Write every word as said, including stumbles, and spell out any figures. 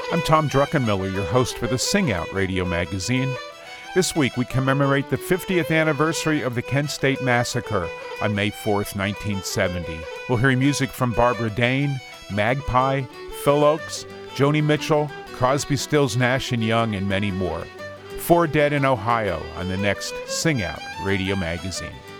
I'm Tom Druckenmiller, your host for the Sing Out Radio magazine. This week we commemorate the fiftieth anniversary of the Kent State Massacre on May fourth, nineteen seventy. We'll hear music from Barbara Dane, Magpie, Phil Ochs, Joni Mitchell, Crosby, Stills, Nash and Young, and many more. Four Dead in Ohio on the next Sing Out Radio magazine.